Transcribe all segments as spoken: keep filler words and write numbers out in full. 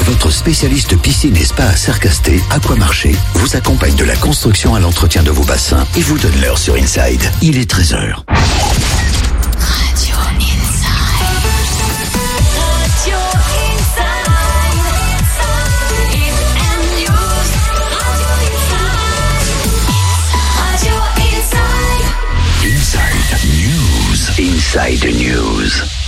votre spécialiste piscine et spa à Sercasté, Aquamarché, vous accompagne de la construction à l'entretien de vos bassins et vous donne l'heure sur Inside. Il est treize heures. Radio Inside. Radio Inside. Inside News. Inside News.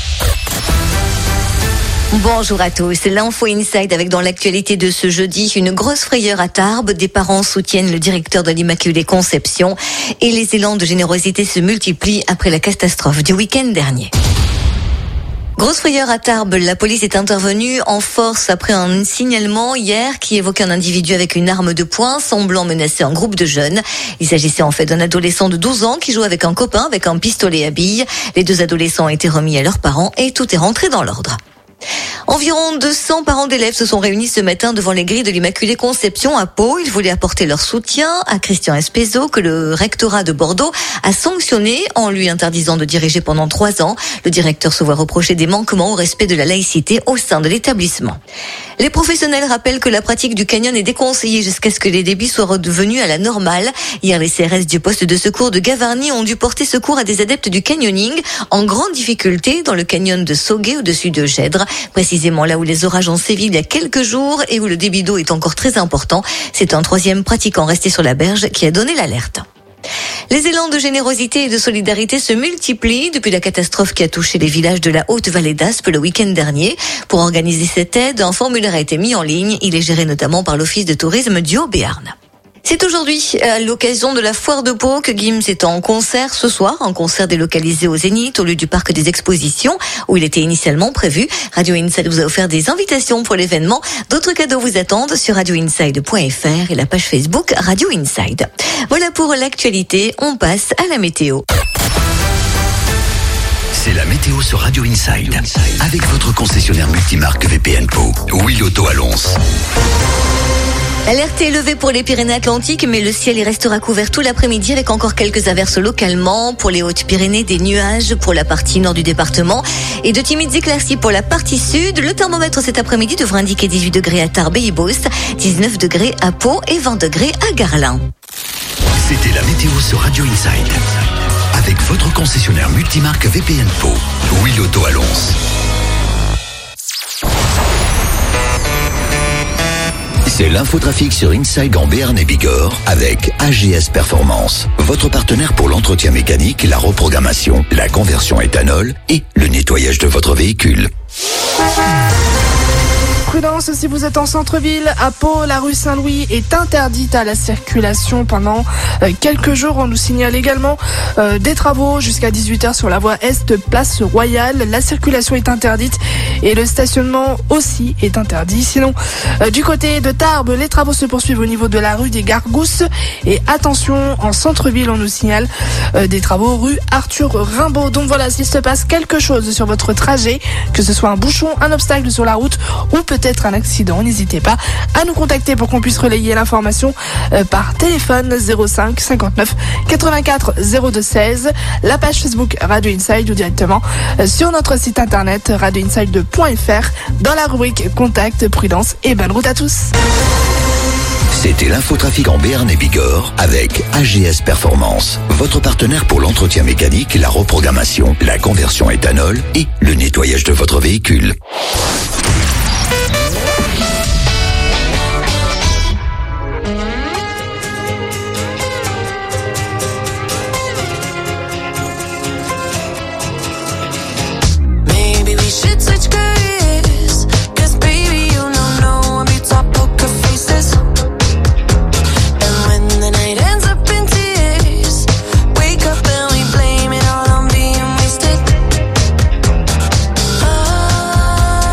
Bonjour à tous, l'info Inside avec dans l'actualité de ce jeudi, une grosse frayeur à Tarbes. Des parents soutiennent le directeur de l'Immaculée Conception et les élans de générosité se multiplient après la catastrophe du week-end dernier. Grosse frayeur à Tarbes, la police est intervenue en force après un signalement hier qui évoquait un individu avec une arme de poing semblant menacer un groupe de jeunes. Il s'agissait en fait d'un adolescent de douze ans qui jouait avec un copain avec un pistolet à billes. Les deux adolescents ont été remis à leurs parents et tout est rentré dans l'ordre. Environ deux cents parents d'élèves se sont réunis ce matin devant les grilles de l'Immaculée Conception à Pau. Ils voulaient apporter leur soutien à Christian Espeso que le rectorat de Bordeaux a sanctionné en lui interdisant de diriger pendant trois ans. Le directeur se voit reprocher des manquements au respect de la laïcité au sein de l'établissement. Les professionnels rappellent que la pratique du canyon est déconseillée jusqu'à ce que les débits soient redevenus à la normale. Hier, les C R S du poste de secours de Gavarnie ont dû porter secours à des adeptes du canyoning en grande difficulté dans le canyon de Sauguet au-dessus de Gèdre. Précisément là où les orages ont sévi il y a quelques jours et où le débit d'eau est encore très important. C'est un troisième pratiquant resté sur la berge qui a donné l'alerte. Les élans de générosité et de solidarité se multiplient depuis la catastrophe qui a touché les villages de la Haute-Vallée d'Aspe le week-end dernier. Pour organiser cette aide, un formulaire a été mis en ligne. Il est géré notamment par l'Office de tourisme du Haut-Béarn. C'est aujourd'hui, à l'occasion de la foire de Pau, que Gims est en concert ce soir. Un concert délocalisé au Zénith, au lieu du parc des expositions, où il était initialement prévu. Radio Inside vous a offert des invitations pour l'événement. D'autres cadeaux vous attendent sur radio inside point f r et la page Facebook Radio Inside. Voilà pour l'actualité. On passe à la météo. C'est la météo sur Radio Inside. Avec votre concessionnaire multimarque V P N Pau. Oui, l'auto à Lons. Alerte élevée pour les Pyrénées-Atlantiques, mais le ciel y restera couvert tout l'après-midi avec encore quelques averses localement. Pour les Hautes-Pyrénées, des nuages pour la partie nord du département et de timides éclaircies pour la partie sud. Le thermomètre cet après-midi devrait indiquer dix-huit degrés à Tarbes et Ibos, dix-neuf degrés à Pau et vingt degrés à Garlin. C'était la météo sur Radio Inside. Avec votre concessionnaire multimarque V P N Pau. Oui, l'auto à Lons. C'est l'infotrafic sur Inside en Béarn et Bigorre avec A G S Performance, votre partenaire pour l'entretien mécanique, la reprogrammation, la conversion éthanol et le nettoyage de votre véhicule. Prudence si vous êtes en centre-ville. À Pau, la rue Saint-Louis est interdite à la circulation pendant euh, quelques jours. On nous signale également euh, des travaux jusqu'à dix-huit heures sur la voie Est, place Royale. La circulation est interdite et le stationnement aussi est interdit. Sinon, euh, du côté de Tarbes, les travaux se poursuivent au niveau de la rue des Gargousses. Et attention, en centre-ville, on nous signale euh, des travaux rue Arthur Rimbaud. Donc voilà, s'il se passe quelque chose sur votre trajet, que ce soit un bouchon, un obstacle sur la route ou peut-être un accident, n'hésitez pas à nous contacter pour qu'on puisse relayer l'information euh, par téléphone zéro cinq cinquante-neuf quatre-vingt-quatre zéro deux seize, la page Facebook Radio Inside ou directement euh, sur notre site internet radio inside point f r dans la rubrique Contact. Prudence et bonne route à tous. C'était l'infotrafic en Béarn et Bigorre avec A G S Performance, votre partenaire pour l'entretien mécanique, la reprogrammation, la conversion éthanol et le nettoyage de votre véhicule. Oh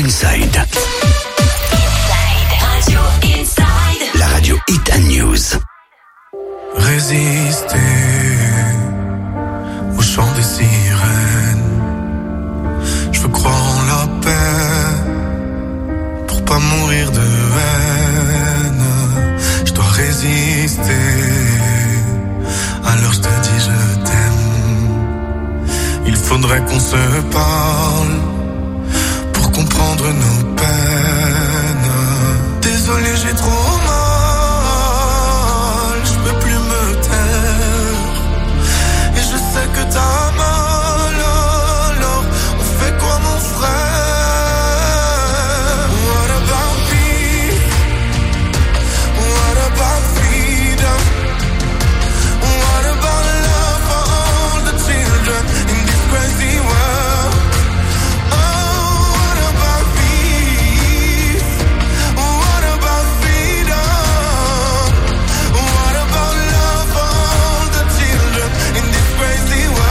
Inside. Inside. Radio Inside. La radio Hit and News. Résister au chant des sirènes. Je veux croire en la paix pour pas mourir de haine. Je dois résister. Alors je te dis je t'aime. Il faudrait qu'on se parle pour comprendre nos peines. Désolé, j'ai trop mal. Que t'as mal, alors on fait quoi mon frère? What about peace? What about freedom? What about love for all the children in this crazy world? Oh, what about peace? What about freedom? What about love for all the children in this crazy world?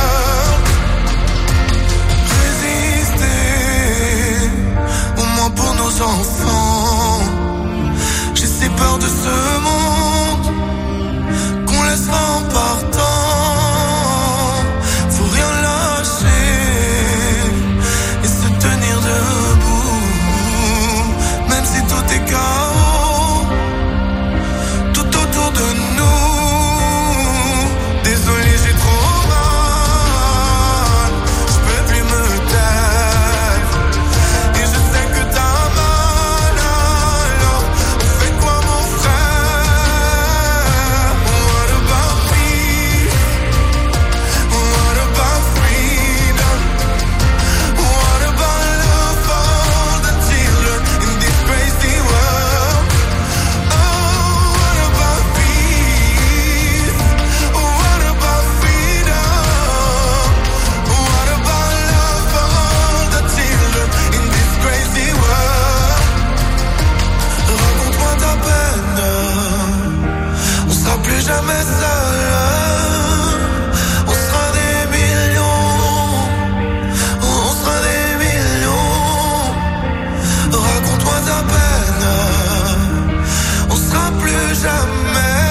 Résister, au moins pour nos enfants. J'ai si peur de ce monde qu'on laissera en partant. Faut rien lâcher et se tenir debout, même si tout est chaos tout autour de nous. Désolé, j'ai trop mal, je peux plus me taire. Et je sais que t'as mal, alors on fait quoi mon frère? What about peace? What about freedom? What about love for all the children in this crazy world? Oh, what about peace? What about freedom? What about love for all the children in this crazy world? Raconte-moi ta peine, on sera plus jamais seul. On sera des millions, on sera des millions. Raconte-moi ta peine, on sera plus jamais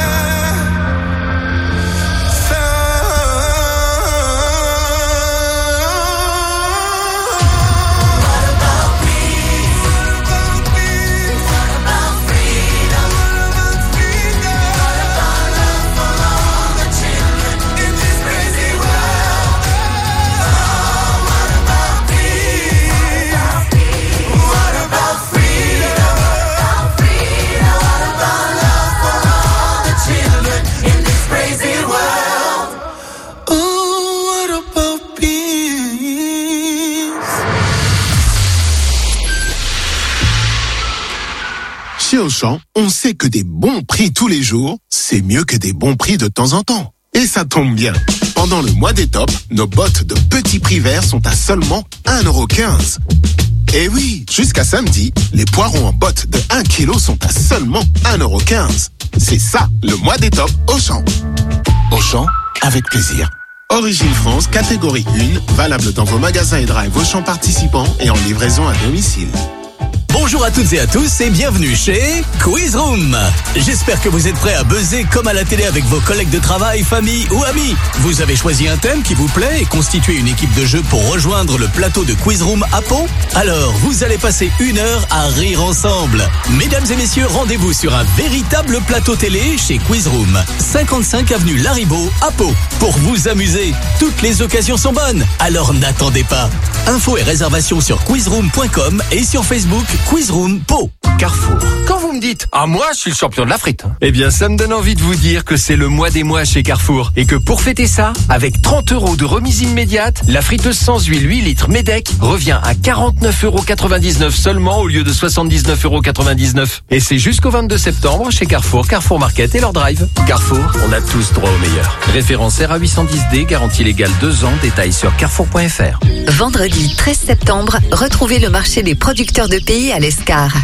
Chez Auchan, on sait que des bons prix tous les jours, c'est mieux que des bons prix de temps en temps. Et ça tombe bien. Pendant le mois des tops, nos bottes de petits prix verts sont à seulement un euro quinze. Et oui, jusqu'à samedi, les poireaux en bottes de un kilo sont à seulement un euro quinze. C'est ça, le mois des tops Auchan. Auchan, avec plaisir. Origine France, catégorie un, valable dans vos magasins et drive Auchan participants et en livraison à domicile. Bonjour à toutes et à tous et bienvenue chez Quiz Room. J'espère que vous êtes prêts à buzzer comme à la télé avec vos collègues de travail, famille ou amis. Vous avez choisi un thème qui vous plaît et constitué une équipe de jeu pour rejoindre le plateau de Quiz Room à Pau. Alors, vous allez passer une heure à rire ensemble. Mesdames et messieurs, rendez-vous sur un véritable plateau télé chez Quiz Room, cinquante-cinq avenue Laribout à Pau. Pour vous amuser, toutes les occasions sont bonnes, alors n'attendez pas. Infos et réservations sur quizroom point com et sur Facebook Quizroom Pau. Carrefour. Quand vous me dites « Ah moi, je suis le champion de la frite », eh bien ça me donne envie de vous dire que c'est le mois des mois chez Carrefour. Et que pour fêter ça, avec trente euros de remise immédiate, la friteuse sans huile huit litres Medec revient à quarante-neuf euros quatre-vingt-dix-neuf seulement au lieu de soixante-dix-neuf euros quatre-vingt-dix-neuf. Et c'est jusqu'au vingt-deux septembre chez Carrefour, Carrefour Market et leur drive. Carrefour, on a tous droit au meilleur. Référence R A huit cent dix D, garantie légale deux ans, détails sur carrefour point f r. Vendredi treize septembre, retrouvez le marché des producteurs de pays à l'Escar.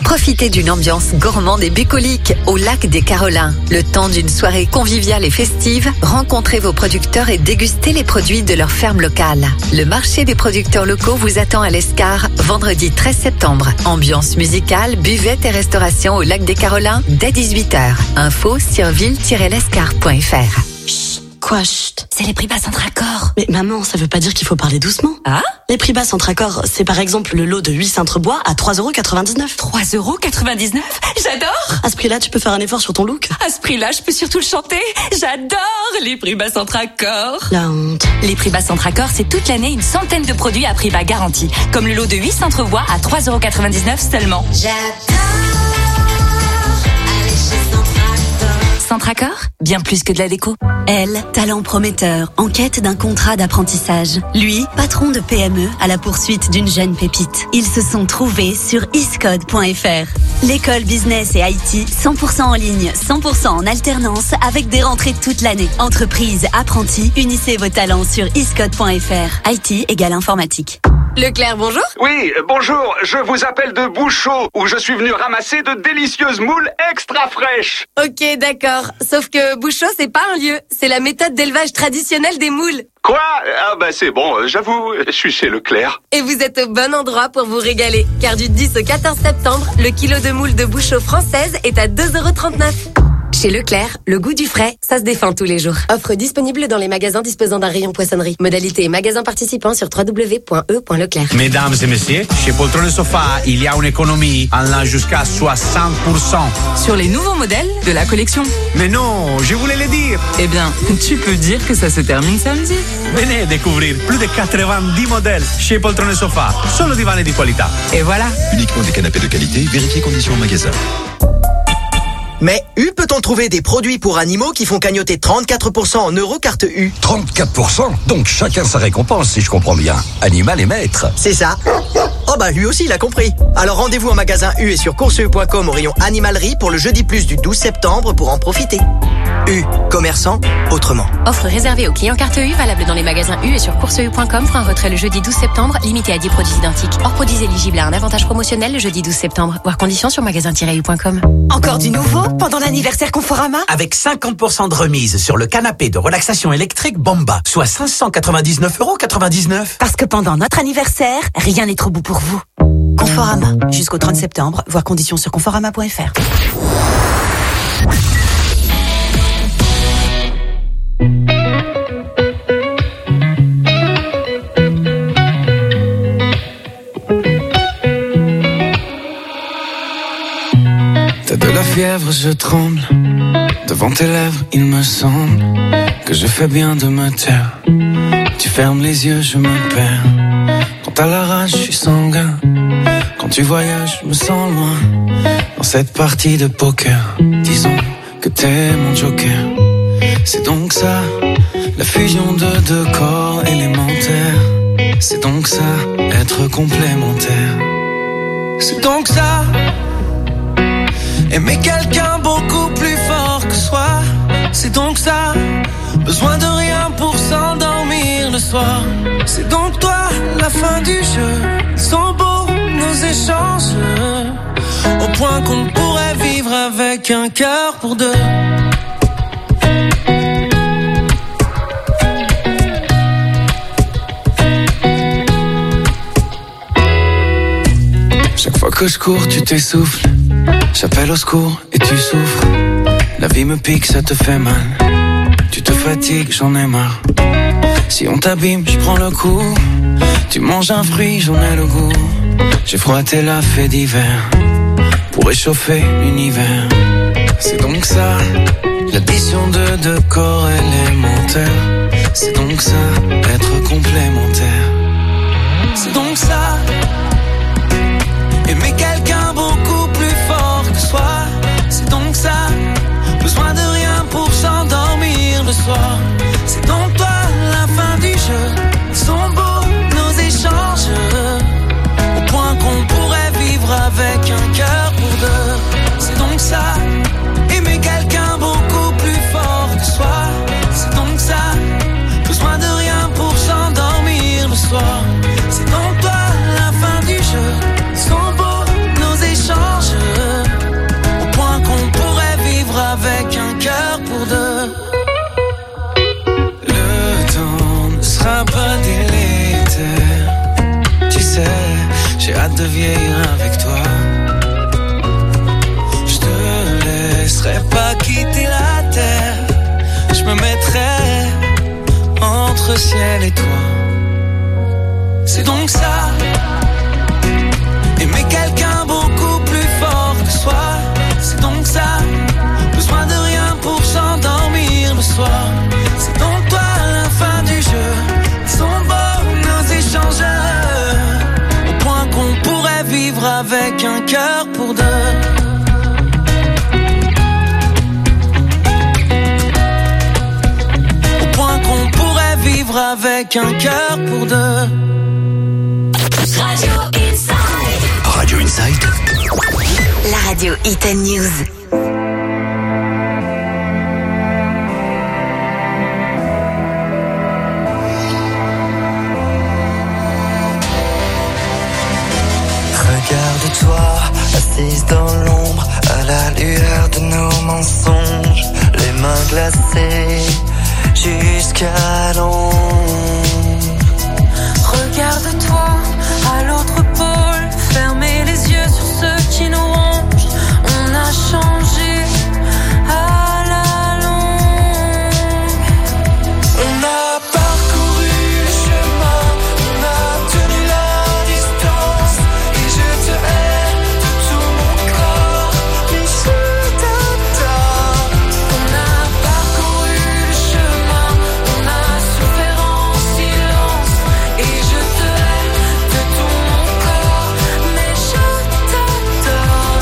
Profitez d'une ambiance gourmande et bucolique au lac des Carolins. Le temps d'une soirée conviviale et festive, rencontrez vos producteurs et dégustez les produits de leur ferme locale. Le marché des producteurs locaux vous attend à l'Escar, vendredi treize septembre. Ambiance musicale, buvette et restauration au lac des Carolins dès dix-huit heures. Info sur ville tiret l'escar point f r. Quoi, chut, c'est les prix bas Centracor. Mais maman, ça veut pas dire qu'il faut parler doucement. Ah? Les prix bas Centracor, c'est par exemple le lot de huit cintres-bois à trois euros quatre-vingt-dix-neuf. trois euros quatre-vingt-dix-neuf? J'adore! À ce prix-là, tu peux faire un effort sur ton look. À ce prix-là, je peux surtout le chanter. J'adore les prix bas Centracor. La honte. Les prix bas Centracor, c'est toute l'année une centaine de produits à prix bas garantis. Comme le lot de huit cintres-bois à trois euros quatre-vingt-dix-neuf seulement. J'adore aller chez Centracor. Centracor, bien plus que de la déco. Elle, talent prometteur, en quête d'un contrat d'apprentissage. Lui, patron de P M E à la poursuite d'une jeune pépite. Ils se sont trouvés sur iscode point f r. L'école business et I T, cent pour cent en ligne, cent pour cent en alternance, avec des rentrées toute l'année. Entreprise, apprentis, unissez vos talents sur iscode point f r. I T égale informatique. Leclerc, bonjour. Oui, bonjour, je vous appelle de Bouchot, où je suis venu ramasser de délicieuses moules extra fraîches. Ok, d'accord. Sauf que Bouchot, c'est pas un lieu, c'est la méthode d'élevage traditionnelle des moules. Quoi? Ah bah c'est bon, j'avoue, je suis chez Leclerc. Et vous êtes au bon endroit pour vous régaler, car du dix au quatorze septembre, le kilo de moules de Bouchot française est à deux euros trente-neuf. Chez Leclerc, le goût du frais, ça se défend tous les jours. Offre disponible dans les magasins disposant d'un rayon poissonnerie. Modalité et magasins participants sur w w w point e point leclerc. Mesdames et messieurs, chez Poltron et Sofa, il y a une économie allant jusqu'à soixante pour cent. Sur les nouveaux modèles de la collection. Mais non, je voulais le dire. Eh bien, tu peux dire que ça se termine samedi. Venez découvrir plus de quatre-vingt-dix modèles chez Poltron et Sofa. Solo divani di qualità. Et voilà. Uniquement des canapés de qualité, vérifiez conditions au magasin. Mais U peut-on trouver des produits pour animaux qui font cagnotter trente-quatre pour cent en euros carte U? trente-quatre pour cent? Donc chacun sa récompense, si je comprends bien. Animal et maître. C'est ça. Oh bah lui aussi il a compris. Alors rendez-vous en magasin U et sur course e point com au rayon animalerie pour le jeudi plus du douze septembre pour en profiter. U, commerçant autrement. Offre réservée aux clients carte U, valable dans les magasins U et sur course e point com pour un retrait le jeudi douze septembre, limité à dix produits identiques. Hors produits éligibles à un avantage promotionnel le jeudi douze septembre. Voir conditions sur magasin tiret u point com. Encore du nouveau pendant l'anniversaire Conforama? Avec cinquante pour cent de remise sur le canapé de relaxation électrique Bomba, soit cinq cent quatre-vingt-dix-neuf euros quatre-vingt-dix-neuf. Parce que pendant notre anniversaire, rien n'est trop beau pour vous. Conforama, jusqu'au trente septembre, voir conditions sur conforama point f r. T'as de la fièvre, je tremble. Devant tes lèvres, il me semble que je fais bien de me taire. Tu fermes les yeux, je me perds. Quand t'as la rage, je suis sanguin. Quand tu voyages, je me sens loin. Dans cette partie de poker, disons que t'es mon joker. C'est donc ça, la fusion de deux corps élémentaires. C'est donc ça, être complémentaire. C'est donc ça, aimer quelqu'un beaucoup plus fort que soi. C'est donc ça, besoin de rien pour s'endormir le soir. C'est donc toi, la fin du jeu. Ils sont beaux nos échanges, au point qu'on pourrait vivre avec un cœur pour deux. Chaque fois que je cours, tu t'essouffles. J'appelle au secours et tu souffres. La vie me pique, ça te fait mal. Tu te fatigues, j'en ai marre. Si on t'abîme, je prends le coup. Tu manges un fruit, j'en ai le goût. J'ai froissé la fée d'hiver pour réchauffer l'univers. C'est donc ça, l'addition de deux corps élémentaires. C'est donc ça, être complémentaire. C'est donc ça, aimer quelqu'un beaucoup plus fort que soi. C'est donc ça, besoin de rien pour s'endormir le soir. C'est donc toi, la fin du jeu. Ils sont beaux nos échanges, au point qu'on pourrait vivre avec un cœur pour deux. C'est donc ça, aimer quelqu'un beaucoup plus fort que soi. C'est donc ça, besoin de rien pour s'endormir le soir. C'est donc toi, la fin du jeu. Ils sont beaux nos échanges, de vieillir avec toi. Je te laisserai pas quitter la terre. Je me mettrai entre ciel et toi. C'est donc ça, aimer quelqu'un beaucoup plus fort que soi. C'est donc ça, besoin de rien pour s'endormir le soir. C'est donc toi la fin du jeu, sont beaux nos échanges, au point qu'on pourrait vivre avec un cœur pour deux. Au point qu'on pourrait vivre avec un cœur pour deux. Radio Inside. Radio Inside. La radio Hit and News. Regarde-toi, assise dans l'ombre, à la lueur de nos mensonges, les mains glacées jusqu'à l'ombre. Regarde-toi à l'autre pôle, fermez les yeux sur ceux qui nous rongent. On a changé à la longue. On a parcouru le chemin, on a tenu la distance, et je te hais de tout mon corps, mais je t'adore. On a parcouru le chemin, on a souffert en silence, et je te hais de tout mon corps, mais je t'adore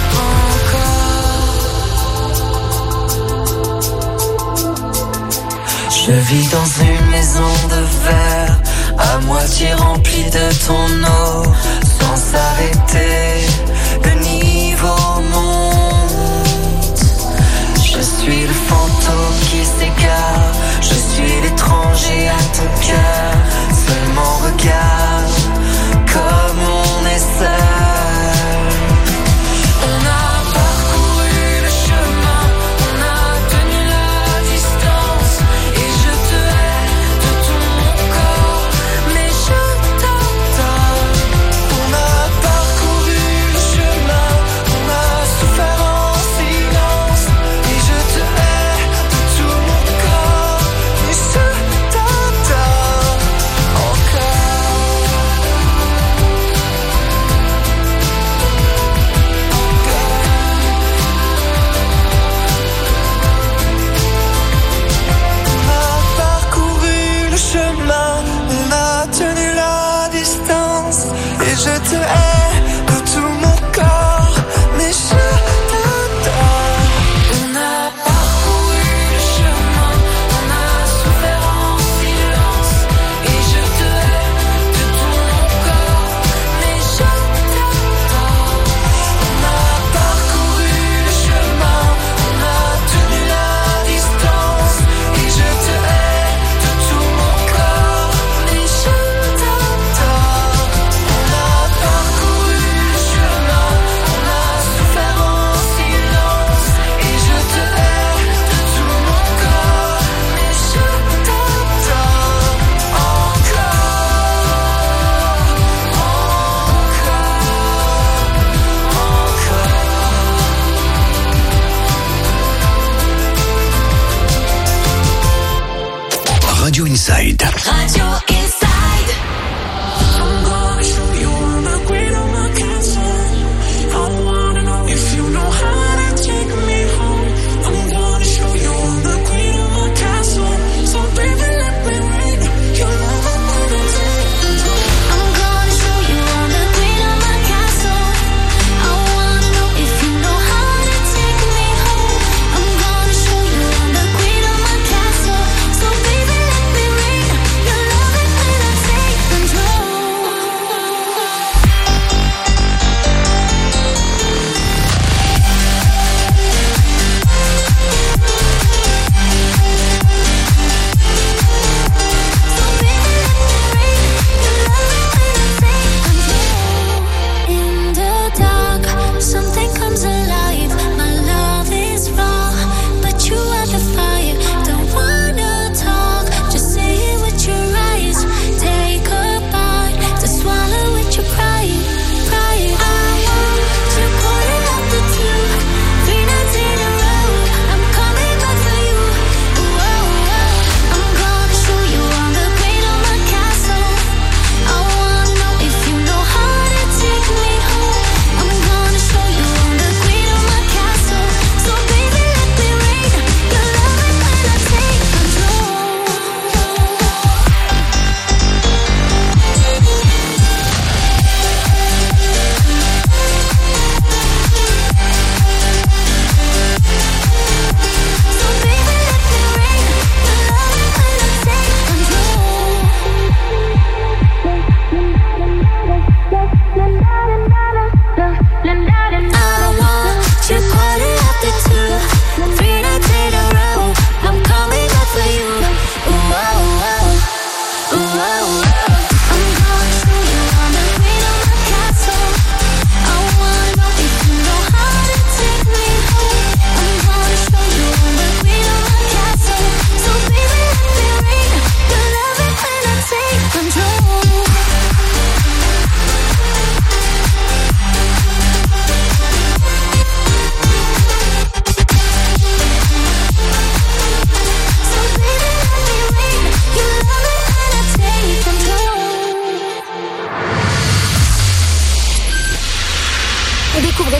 encore. Je vis dans une maison de verre, à moitié remplie de ton eau, sans s'arrêter, le niveau monte. Je suis le fantôme qui s'égare, je suis l'étranger à ton cœur, seulement regarde comme on est seul. On a parcouru le chemin, on a tenu la distance, et je te hais de tout mon corps, mais je t'adore. On a parcouru le chemin, on a souffert en silence, et je te hais de tout mon corps, mais je t'adore.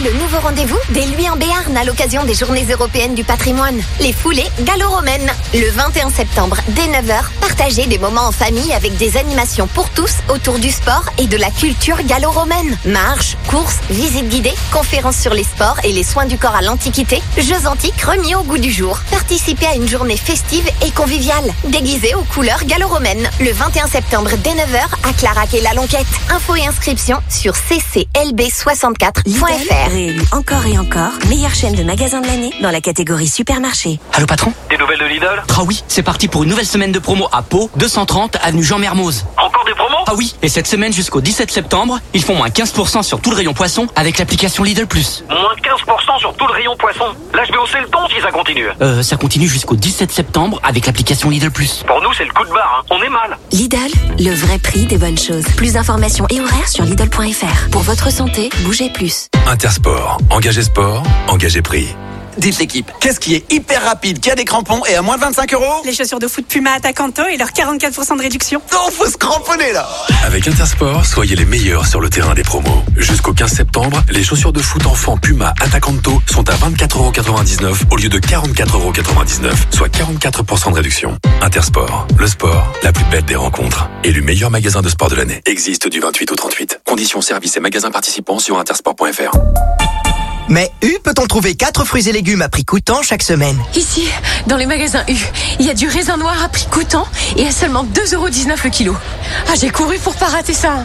c'est le nouveau rendez-vous des Lui en Béarn à l'occasion des Journées européennes du patrimoine. Les foulées gallo-romaines. Le vingt et un septembre, dès neuf heures, partagez des moments en famille avec des animations pour tous autour du sport et de la culture gallo-romaine. Marches, courses, visites guidées, conférences sur les sports et les soins du corps à l'Antiquité, jeux antiques remis au goût du jour. Participez à une journée festive et conviviale, déguisée aux couleurs gallo-romaines. Le vingt et un septembre, dès neuf heures, à Clarac et la Lonquette. Infos et inscriptions sur c c l b soixante-quatre point f r. Lidl, réélu encore et encore, meilleure chaîne de magasins de l'année dans la catégorie supermarché. Allô patron? Des nouvelles de Lidl? Ah oui, c'est parti pour une nouvelle semaine de promo à Pau, deux cent trente avenue Jean Mermoz. Encore des promos? Ah oui, et cette semaine jusqu'au dix-sept septembre, ils font moins quinze pour cent sur tout le rayon poisson avec l'application Lidl Plus. Moins quinze pour cent sur tout le rayon poisson. Là je vais hausser le ton si ça continue. Euh, ça continue jusqu'au dix-sept septembre avec l'application Lidl Plus. Pour nous c'est le coup de barre, hein. On est mal. Lidl, le vrai prix des bonnes choses. Plus d'informations et horaires sur Lidl point f r. Pour votre santé, bougez plus. Intersport, engagez sport, engagez prix. Dites l'équipe, qu'est-ce qui est hyper rapide, qui a des crampons et à moins de vingt-cinq euros? Les chaussures de foot Puma Attacanto et leurs quarante-quatre pour cent de réduction. Non, faut se cramponner là. Avec Intersport, soyez les meilleurs sur le terrain des promos. Jusqu'au quinze septembre, les chaussures de foot enfant Puma Attacanto sont à vingt-quatre euros quatre-vingt-dix-neuf au lieu de quarante-quatre euros quatre-vingt-dix-neuf, soit quarante-quatre pour cent de réduction. Intersport, le sport, la plus belle des rencontres. Élu meilleur magasin de sport de l'année. Existe du vingt-huit au trente-huit. Conditions, services et magasins participants sur intersport point f r. Mais U peut-on trouver quatre fruits et légumes à prix coûtant chaque semaine? Ici, dans les magasins U, il y a du raisin noir à prix coûtant et à seulement deux euros dix-neuf le kilo. Ah, j'ai couru pour pas rater ça.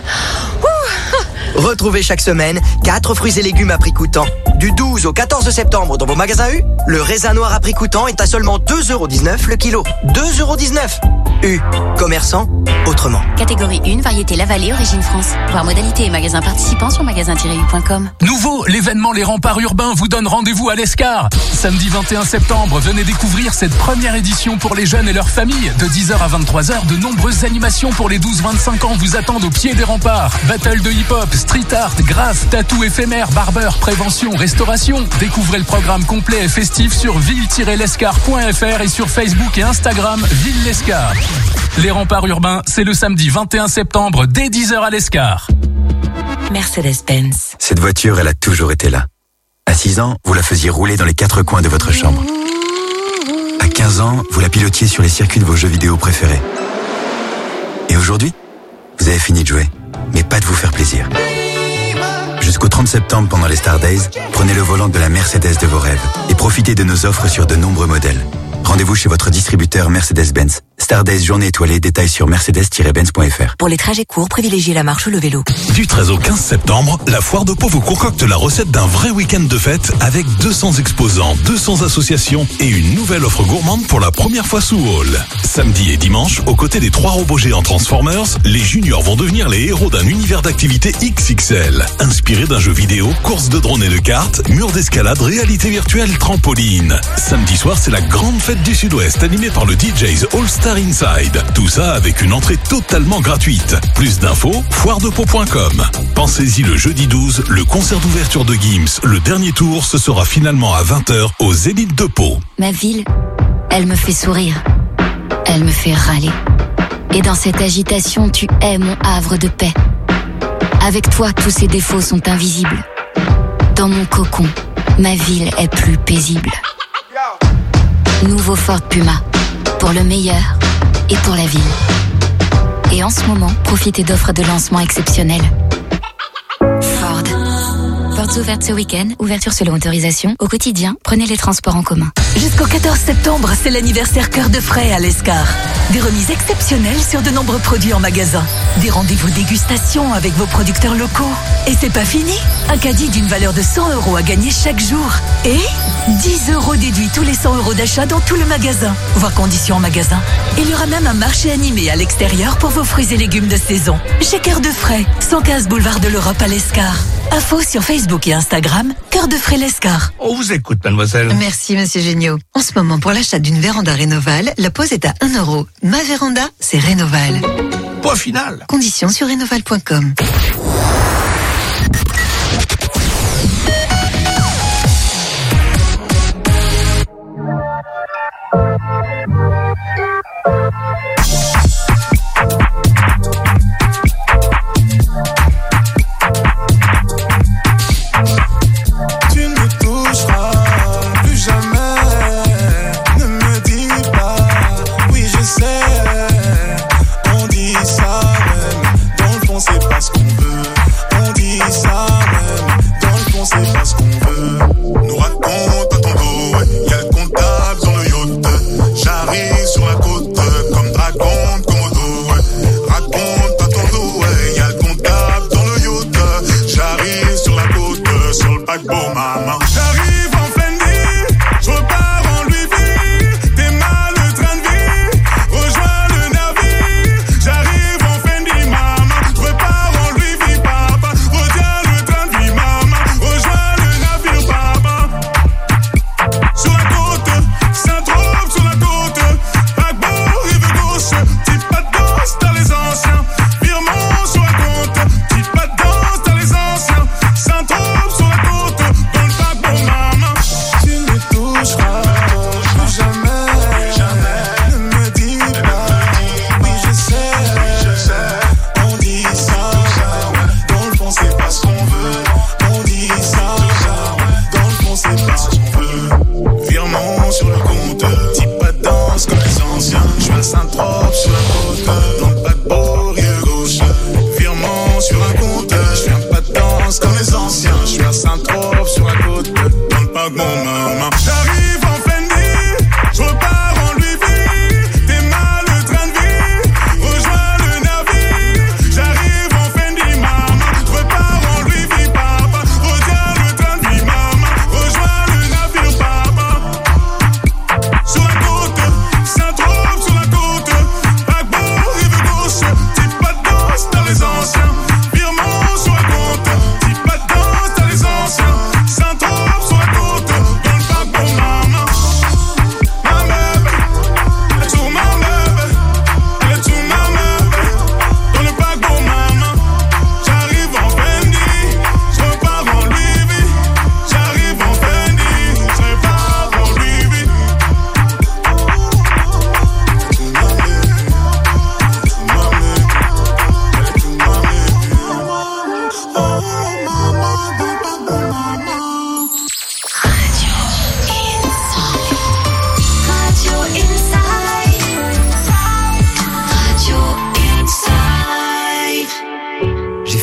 Ouh. Retrouvez chaque semaine quatre fruits et légumes à prix coûtant. Du douze au quatorze septembre dans vos magasins U, le raisin noir à prix coûtant est à seulement deux euros dix-neuf le kilo. deux euros dix-neuf. U, commerçant autrement. Catégorie un, variété La Vallée, origine France. Voir modalité et magasins participants sur magasin tiret u point com. Nouveau, l'événement Les Remparts Urbains vous donne rendez-vous à l'Escar. Samedi vingt et un septembre, venez découvrir cette première édition pour les jeunes et leurs familles. De dix heures à vingt-trois heures, de nombreuses animations pour les douze vingt-cinq ans vous attendent au pied des remparts. Battle de hip-hop, street art, graphes, tatou éphémère, barbeur, prévention, restauration. Découvrez le programme complet et festif sur ville tiret lescar point f r et sur Facebook et Instagram Ville Lescar. Les Remparts Urbains, c'est le samedi vingt et un septembre dès dix heures à l'Escar. Mercedes-Benz. Cette voiture, elle a toujours été là. À six ans, vous la faisiez rouler dans les quatre coins de votre chambre. À quinze ans, vous la pilotiez sur les circuits de vos jeux vidéo préférés. Et aujourd'hui, vous avez fini de jouer, mais pas de vous faire plaisir. Jusqu'au trente septembre, pendant les Star Days, prenez le volant de la Mercedes de vos rêves et profitez de nos offres sur de nombreux modèles. Rendez-vous chez votre distributeur Mercedes-Benz. Star Days journée étoilée, détails sur mercedes tiret benz point f r. Pour les trajets courts, privilégiez la marche ou le vélo. Du treize au quinze septembre, la Foire de Pau vous concocte la recette d'un vrai week-end de fête avec deux cents exposants, deux cents associations et une nouvelle offre gourmande pour la première fois sous Hall. Samedi et dimanche, aux côtés des trois robots géants Transformers, les juniors vont devenir les héros d'un univers d'activité X X L. Inspiré d'un jeu vidéo, course de drones et de cartes, mur d'escalade, réalité virtuelle, trampoline. Samedi soir, c'est la grande fête du Sud-Ouest animée par le D J's All Star Inside. Tout ça avec une entrée totalement gratuite. Plus d'infos, foire de pau point com. Pensez-y, le jeudi douze, le concert d'ouverture de Gims, le dernier tour, ce sera finalement à vingt heures au Zénith de Pau. Ma ville, elle me fait sourire. Elle me fait râler. Et dans cette agitation, tu es mon havre de paix. Avec toi, tous ces défauts sont invisibles. Dans mon cocon, ma ville est plus paisible. Nouveau Ford Puma, pour le meilleur et pour la ville. Et en ce moment, profitez d'offres de lancement exceptionnelles. Ford. Portes ouvertes ce week-end, ouverture selon autorisation. Au quotidien, prenez les transports en commun. Jusqu'au quatorze septembre, c'est l'anniversaire Cœur de Frais à l'Escar. Des remises exceptionnelles sur de nombreux produits en magasin. Des rendez-vous dégustation avec vos producteurs locaux. Et c'est pas fini. Un caddie d'une valeur de cent euros à gagner chaque jour. Et dix euros déduits tous les cent euros d'achat dans tout le magasin. Voir conditions en magasin. Il y aura même un marché animé à l'extérieur pour vos fruits et légumes de saison. Chez Cœur de Frais, cent quinze boulevard de l'Europe à l'Escar. Info sur Facebook et Instagram, Cœur de Frais l'Escar. On vous écoute, mademoiselle. Merci, monsieur Géniaud. En ce moment, pour l'achat d'une véranda Rénoval, la pose est à un euro. Ma véranda, c'est Rénoval. Point final. Conditions sur rénoval point com.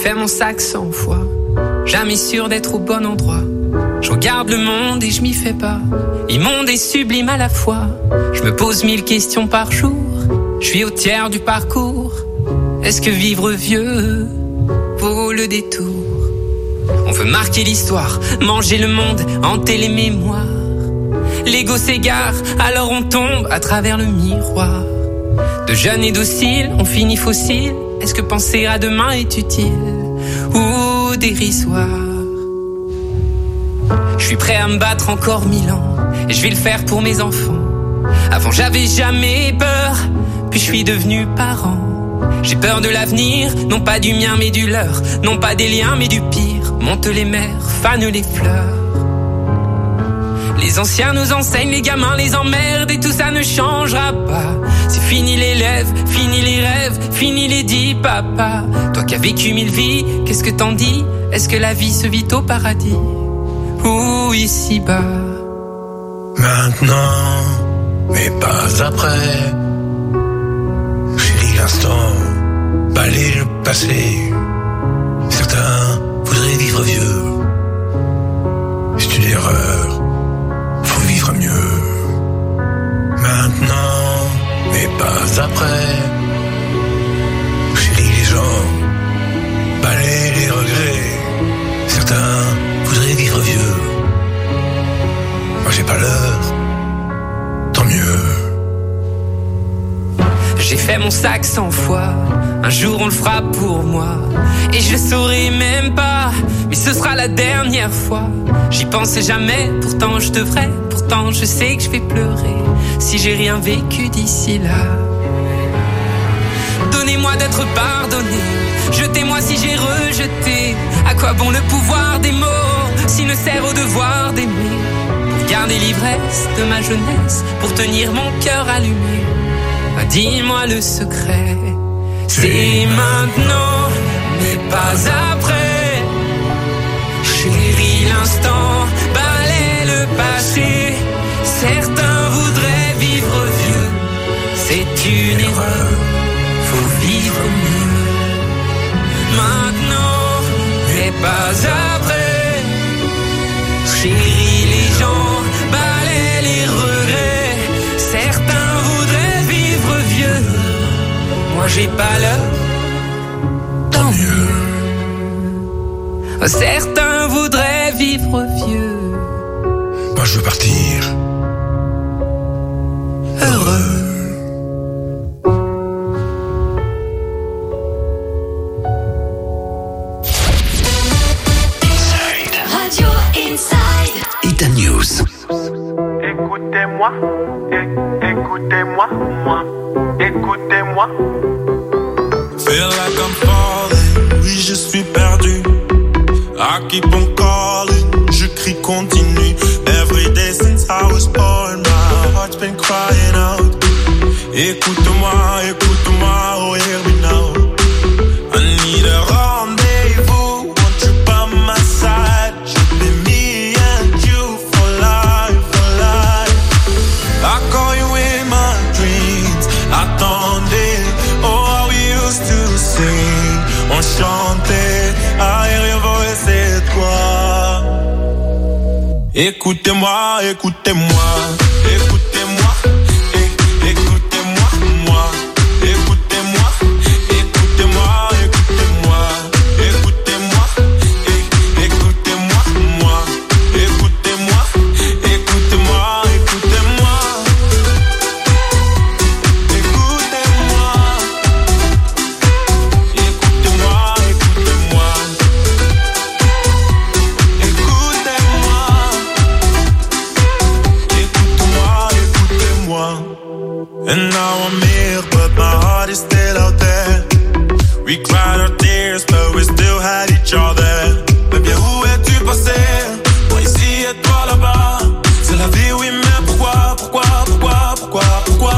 fait mon sac cent fois, jamais sûr d'être au bon endroit. Je regarde le monde et je m'y fais pas, immonde et sublime à la fois. Je me pose mille questions par jour, je suis au tiers du parcours. Est-ce que vivre vieux vaut le détour? On veut marquer l'histoire, manger le monde, hanter les mémoires. L'ego s'égare, alors on tombe à travers le miroir. De jeunes et dociles, on finit fossile. Est-ce que penser à demain est utile ou dérisoire? Je suis prêt à me battre encore mille ans, et je vais le faire pour mes enfants. Avant j'avais jamais peur, puis je suis devenu parent. J'ai peur de l'avenir, non pas du mien mais du leur. Non pas des liens mais du pire. Montent les mers, fanent les fleurs. Les anciens nous enseignent, les gamins les emmerdent, et tout ça ne changera pas. C'est fini l'élève, fini les rêves, fini les dix papas. Toi qui as vécu mille vies, qu'est-ce que t'en dis? Est-ce que la vie se vit au paradis ou ici-bas? Maintenant, mais pas après. Chérie, l'instant, balayer le passé. Certains voudraient vivre vieux. C'est une erreur, faut vivre mieux. Maintenant, mais pas après. Chérie, les gens, balayer les regrets. Certains voudraient vivre vieux. Moi j'ai pas l'heure, tant mieux. J'ai fait mon sac cent fois, un jour on le fera pour moi. Et je saurai même pas, mais ce sera la dernière fois. J'y pensais jamais, pourtant je devrais. Pourtant je sais que je vais pleurer si j'ai rien vécu d'ici là. Donnez-moi d'être pardonné, jetez-moi si j'ai rejeté. À quoi bon le pouvoir des mots s'il ne sert au devoir d'aimer? Pour garder l'ivresse de ma jeunesse, pour tenir mon cœur allumé. Ah, dis-moi le secret, c'est maintenant, mais pas après. Chérie, l'instant, balaie le passé. Certains voudraient vivre vieux, c'est une erreur, faut vivre mieux. Maintenant, mais pas après. Chérie, les gens, balaie les regrets. Certains voudraient vivre vieux, moi j'ai pas l'heure, tant mieux. Certains voudraient vivre vieux, moi je veux partir heureux. Radio Inside. Itan News. Écoutez-moi, é- écoutez-moi, moi, écoutez-moi. Feel like I'm falling, oui je suis perdu. I keep on calling, je crie continue. Every day since I was born, my heart's been crying out. Écoute-moi, écoute-moi, oh hear me now. I need a rendezvous, want you by my side. Should be me and you for life, for life. I call you in my dreams, attendez. Oh how we used to sing, on chantait. I hear your voice, c'est toi. Écoutez-moi, écoutez-moi, écoutez-moi, é- écoutez-moi, moi, écoutez-moi, écoutez-moi, écoutez-moi, écoutez-moi, é- écoutez-moi, moi, écoutez-moi, écoutez-moi, écoutez-moi, écoutez-moi, écoutez-moi, écoutez-moi, écoutez-moi, écoutez-moi. And now I'm here, but my heart is still out there. We cried our tears, but we still had each other. Mais bien où es-tu passé? Moi ici et toi là-bas. C'est la vie, oui, mais pourquoi, pourquoi, pourquoi, pourquoi, pourquoi?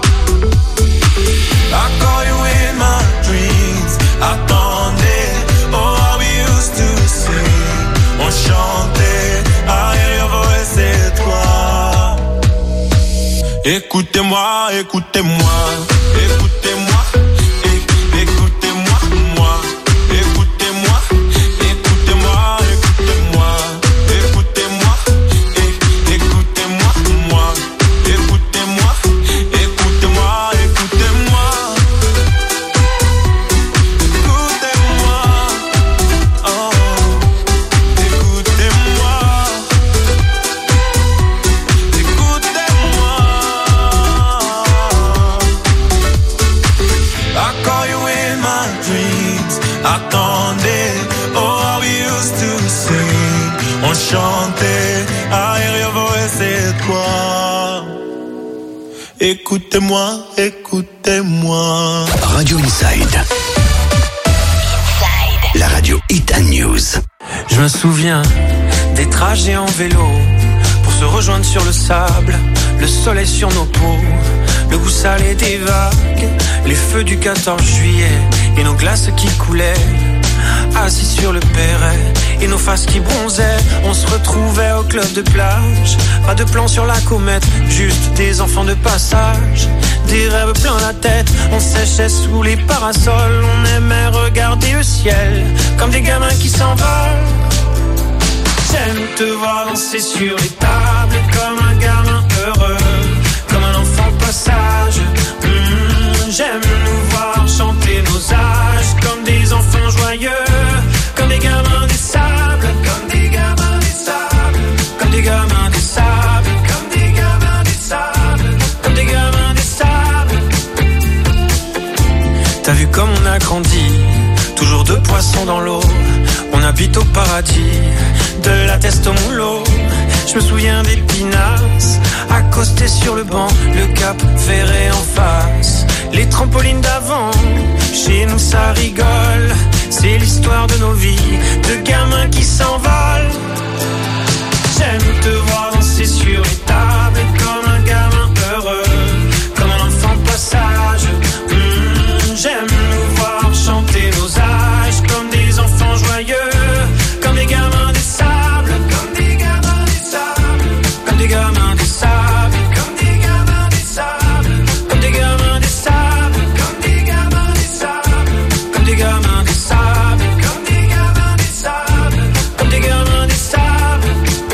I call you in my dreams, attendez. Oh, how we used to sing, on chantait. I hear your voice, c'est toi. Écoutez-moi, écoutez-moi, écoutez-moi, é- écoutez-moi, moi, écoutez-moi. dreams. Attendez, oh we used to sing. On chantait, I hear your voice et toi. Écoutez-moi, écoutez-moi. Radio Inside. Inside. La radio Hit and News. Je me souviens des trajets en vélo pour se rejoindre sur le sable, le soleil sur nos peaux, le goût salé des vagues, les feux du quatorze juillet et nos glaces qui coulaient. Assis sur le perret et nos faces qui bronzaient, on se retrouvait au club de plage. Pas de plan sur la comète, juste des enfants de passage. Des rêves plein la tête, on séchait sous les parasols. On aimait regarder le ciel comme des gamins qui s'envolent. J'aime te voir danser sur les tables comme un gamin heureux, comme un enfant passage. Mmh, j'aime nous voir chanter nos âges comme des enfants joyeux, comme des gamins des sables, comme des gamins des sables, comme des gamins des sables, comme des gamins des sables, comme des gamins des sables. T'as vu comme on a grandi, toujours deux poissons dans l'eau. On habite au paradis, de la teste au moulot. Je me souviens des pinasses, accostés sur le banc, le cap ferré en face, les trampolines d'avant. Chez nous ça rigole, c'est l'histoire de nos vies, de gamins qui s'envolent. J'aime te voir danser sur les tables comme un gamin heureux, comme un enfant passage. Mmh, j'aime nous voir chanter nos âges comme des enfants joyeux, comme des gamins des sables, comme des gamins des sables, comme des gamins des sables, comme des gamins des sables, comme des gamins des sables, comme des gamins des sables, comme des gamins des sables, comme des gamins des sables, comme des gamins des sables.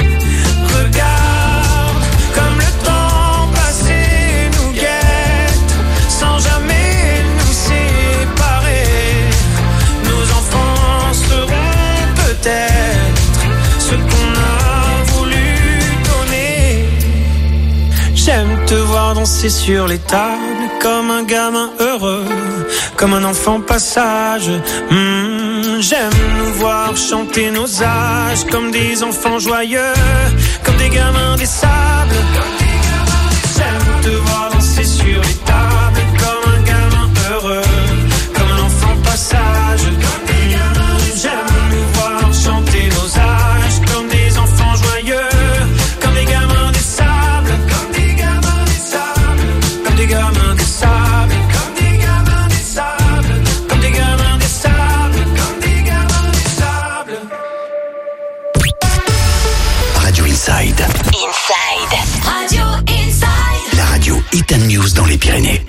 Regarde comme le temps passé nous guette, sans jamais nous séparer. Nos enfants seront peut-être ce qu'on a voulu donner. J'aime te voir danser sur les tables comme un gamin heureux, comme un enfant passage. Mmh, j'aime nous voir chanter nos âges comme des enfants joyeux, comme des gamins des sables. J'aime te voir danser sur les tables comme un gamin heureux, comme un enfant passage. J'aime nous voir chanter nos âges comme des enfants joyeux, comme des gamins des sables, comme des gamins des sables, comme des gamins des sables, comme des gamins des sables, comme des gamins des sables, comme des gamins des sables. Radio Inside. Inside. Radio Inside. La radio Hit and News dans les Pyrénées.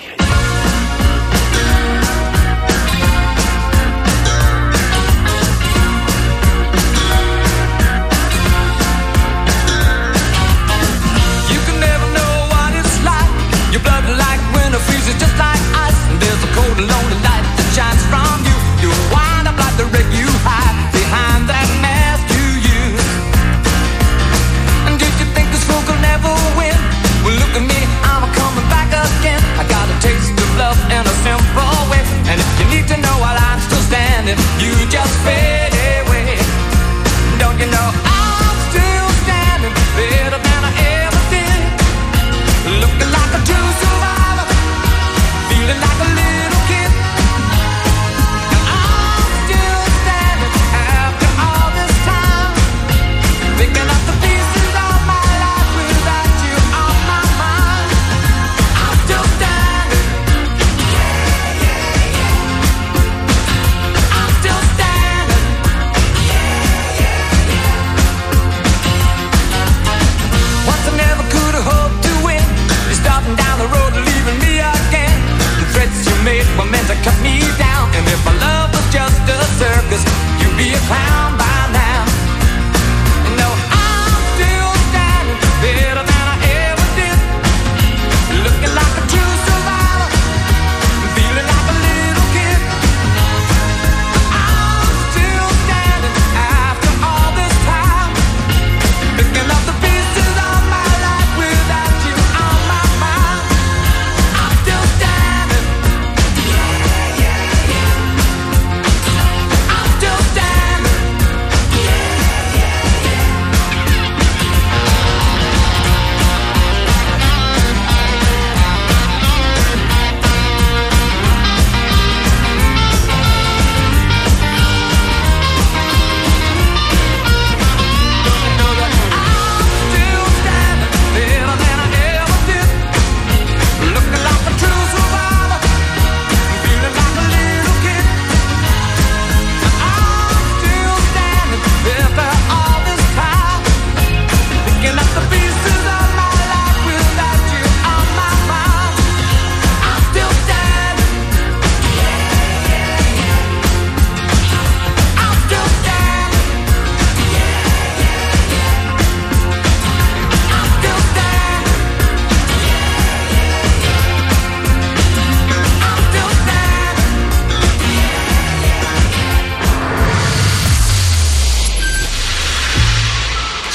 You can never know what it's like. Your blood like winter freezes just like ice. And there's a cold and lonely light that shines from you. You wind up like the wreck you hide behind that mask you use. And did you think this fool could never win? Well, look at me, I'm coming back again. I got a taste of love in a simple way. And if you need to know while I'm still standing, you just fade away. Don't you know I'm still standing better than I ever did? Looking like a true survivor, feeling like a little kid. And I'm still standing after all this time, picking up the pieces of my life without you on my mind. I'm still standing. Yeah, yeah, yeah. I'm still standing.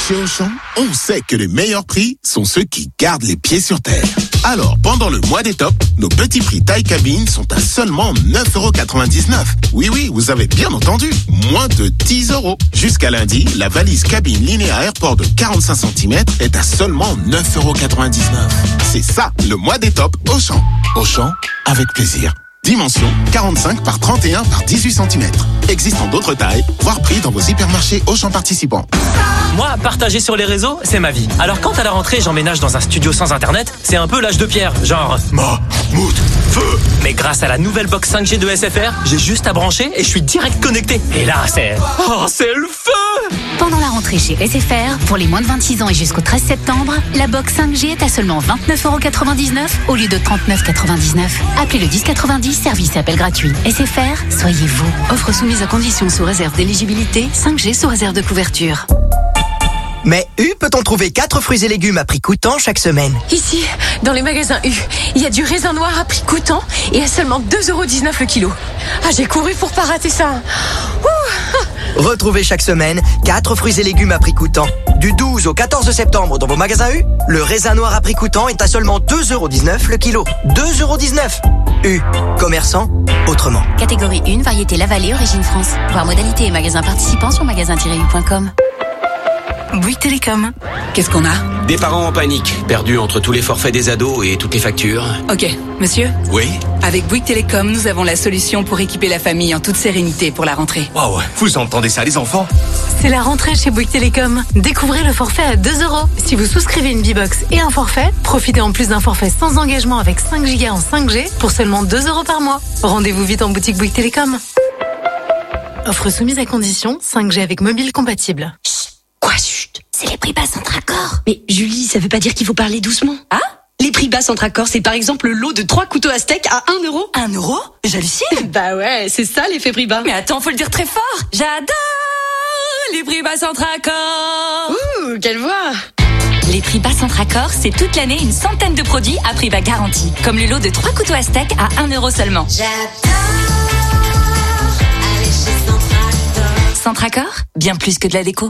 Chez Auchan, on sait que les meilleurs prix sont ceux qui gardent les pieds sur terre. Alors, pendant le mois des tops, nos petits prix taille cabine sont à seulement neuf euros quatre-vingt-dix-neuf. Oui, oui, vous avez bien entendu, moins de dix euros. Jusqu'à lundi, la valise cabine Linéa Airport de quarante-cinq centimètres est à seulement neuf euros quatre-vingt-dix-neuf. C'est ça, le mois des tops Auchan. Auchan, avec plaisir. Dimension quarante-cinq par trente et un par dix-huit centimètres. Existant d'autres tailles, voire prix dans vos hypermarchés Auchan participants. Moi, partager sur les réseaux, c'est ma vie. Alors quand à la rentrée, j'emménage dans un studio sans internet, c'est un peu l'âge de pierre, genre... Ma, mout, feu. Mais grâce à la nouvelle box cinq G de S F R, j'ai juste à brancher et je suis direct connecté. Et là, c'est... Oh, c'est le feu! Pendant la rentrée chez S F R, pour les moins de vingt-six ans et jusqu'au treize septembre, la box cinq G est à seulement vingt-neuf euros quatre-vingt-dix-neuf au lieu de trente-neuf euros quatre-vingt-dix-neuf. Appelez le dix quatre-vingt-dix, service et appel gratuit. S F R, soyez vous. Offre soumise à conditions sous réserve d'éligibilité, cinq G sous réserve de couverture. Mais U peut-on trouver quatre fruits et légumes à prix coûtant chaque semaine? Ici, dans les magasins U, il y a du raisin noir à prix coûtant et à seulement deux euros dix-neuf le kilo. Ah, j'ai couru pour pas rater ça. Ouh. Retrouvez chaque semaine quatre fruits et légumes à prix coûtant. Du douze au quatorze septembre dans vos magasins U, le raisin noir à prix coûtant est à seulement deux euros dix-neuf le kilo. deux euros dix-neuf. U, commerçant autrement. Catégorie un, variété La Vallée, origine France. Voir modalité et magasins participants sur magasin tiret u point com. Bouygues Télécom. Qu'est-ce qu'on a? Des parents en panique, perdus entre tous les forfaits des ados et toutes les factures. Ok, monsieur? Oui? Avec Bouygues Télécom, nous avons la solution pour équiper la famille en toute sérénité pour la rentrée. Waouh, vous entendez ça les enfants? C'est la rentrée chez Bouygues Télécom. Découvrez le forfait à deux euros. Si vous souscrivez une B-Box et un forfait, profitez en plus d'un forfait sans engagement avec cinq gigas en cinq G pour seulement deux euros par mois. Rendez-vous vite en boutique Bouygues Télécom. Offre soumise à condition, cinq G avec mobile compatible. Quoi, chut, c'est les prix bas Centracor. Mais Julie, ça veut pas dire qu'il faut parler doucement. Ah? Les prix bas Centracor, c'est par exemple le lot de trois couteaux à steak à un euro. Un euro? J'hallucine. Bah ouais, c'est ça l'effet prix bas. Mais attends, faut le dire très fort. J'adore les prix bas Centracor. Ouh, quelle voix. Les prix bas Centracor, c'est toute l'année une centaine de produits à prix bas garanti. Comme le lot de trois couteaux à steak à un euro seulement. J'adore aller chez Centracor. Centracor, bien plus que de la déco.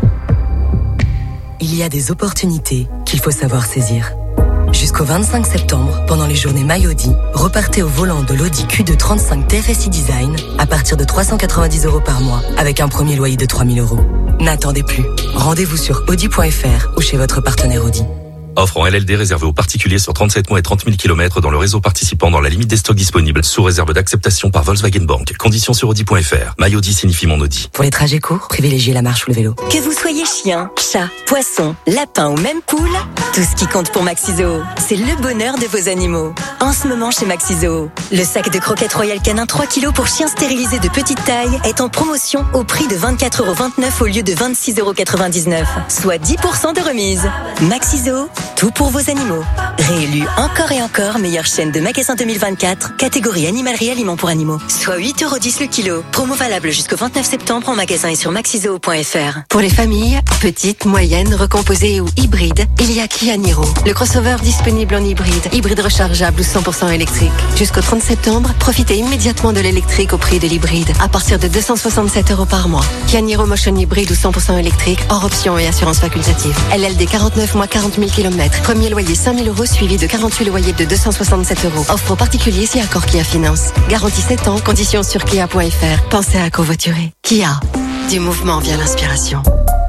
Il y a des opportunités qu'il faut savoir saisir. Jusqu'au vingt-cinq septembre, pendant les journées MyAudi, repartez au volant de l'Audi Q deux trente-cinq T F S I Design à partir de trois cent quatre-vingt-dix euros par mois, avec un premier loyer de trois mille euros. N'attendez plus. Rendez-vous sur audi point f r ou chez votre partenaire Audi. Offre en L L D réservée aux particuliers sur trente-sept mois et trente mille kilomètres dans le réseau participant dans la limite des stocks disponibles, sous réserve d'acceptation par Volkswagen Bank. Conditions sur audi point f r. MyAudi signifie mon Audi. Pour les trajets courts, privilégiez la marche ou le vélo. Que vous soyez chien, chat, poisson, lapin ou même poule, tout ce qui compte pour Maxi-Zoo, c'est le bonheur de vos animaux. En ce moment chez Maxi-Zoo, le sac de croquettes Royal Canin trois kilos pour chiens stérilisés de petite taille est en promotion au prix de vingt-quatre euros vingt-neuf au lieu de vingt-six euros quatre-vingt-dix-neuf, soit dix pour cent de remise. Maxi-Zoo, tout pour vos animaux. Réélu encore et encore meilleure chaîne de magasins deux mille vingt-quatre, catégorie animalerie aliments pour animaux, soit huit euros dix le kilo. Promo valable jusqu'au vingt-neuf septembre en magasin et sur maxizoo point f r. Pour les familles, petites, moyennes, recomposées ou hybrides, il y a Kia Niro. Le crossover disponible en hybride, hybride rechargeable ou cent pour cent électrique. Jusqu'au trente septembre, profitez immédiatement de l'électrique au prix de l'hybride, à partir de deux cent soixante-sept euros par mois. Kia Niro Motion hybride ou cent pour cent électrique, hors option et assurance facultative. L L D quarante-neuf mois, quarante mille kilomètres. Premier loyer cinq mille euros suivi de quarante-huit loyers de deux cent soixante-sept euros. Offre aux particuliers si accord Kia Finance. Garantie sept ans, conditions sur kia point f r. Pensez à covoiturer. Kia, du mouvement vient l'inspiration.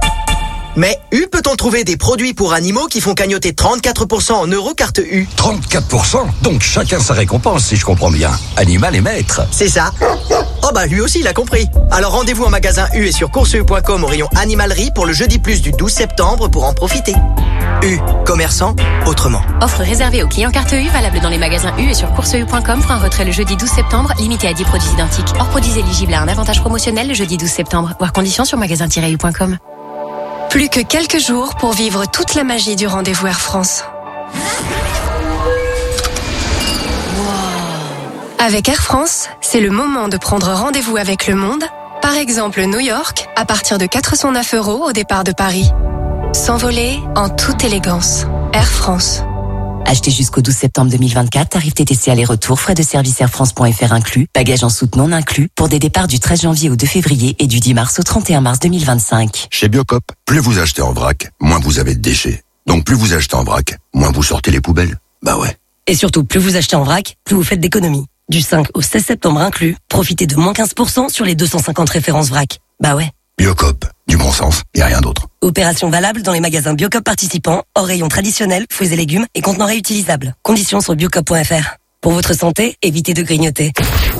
Mais U peut-on trouver des produits pour animaux qui font cagnotter trente-quatre pour cent en euros carte U? trente-quatre pour cent? Donc chacun sa récompense, si je comprends bien. Animal et maître. C'est ça. Oh bah lui aussi il a compris. Alors rendez-vous en magasin U et sur course u point com au rayon animalerie pour le jeudi plus du douze septembre pour en profiter. U, commerçant autrement. Offre réservée aux clients carte U, valable dans les magasins U et sur course u point com pour un retrait le jeudi douze septembre, limité à dix produits identiques. Hors produits éligibles à un avantage promotionnel le jeudi douze septembre. Voir conditions sur magasin tiret u point com. Plus que quelques jours pour vivre toute la magie du rendez-vous Air France. Avec Air France, c'est le moment de prendre rendez-vous avec le monde. Par exemple, New York, à partir de quatre cent neuf euros au départ de Paris. S'envoler en toute élégance. Air France. Achetez jusqu'au douze septembre deux mille vingt-quatre, tarif T T C aller-retour, frais de service air france point f r inclus, bagages en soute non inclus, pour des départs du treize janvier au deux février et du dix mars au trente et un mars deux mille vingt-cinq. Chez Biocop, plus vous achetez en vrac, moins vous avez de déchets. Donc plus vous achetez en vrac, moins vous sortez les poubelles. Bah ouais. Et surtout, plus vous achetez en vrac, plus vous faites d'économies. Du cinq au seize septembre inclus, profitez de moins quinze pour cent sur les deux cent cinquante références vrac. Bah ouais. Biocop, du bon sens, y a rien d'autre. Opération valable dans les magasins Biocop participants, hors rayon traditionnel, fruits et légumes et contenants réutilisables. Conditions sur biocop point f r. Pour votre santé, évitez de grignoter.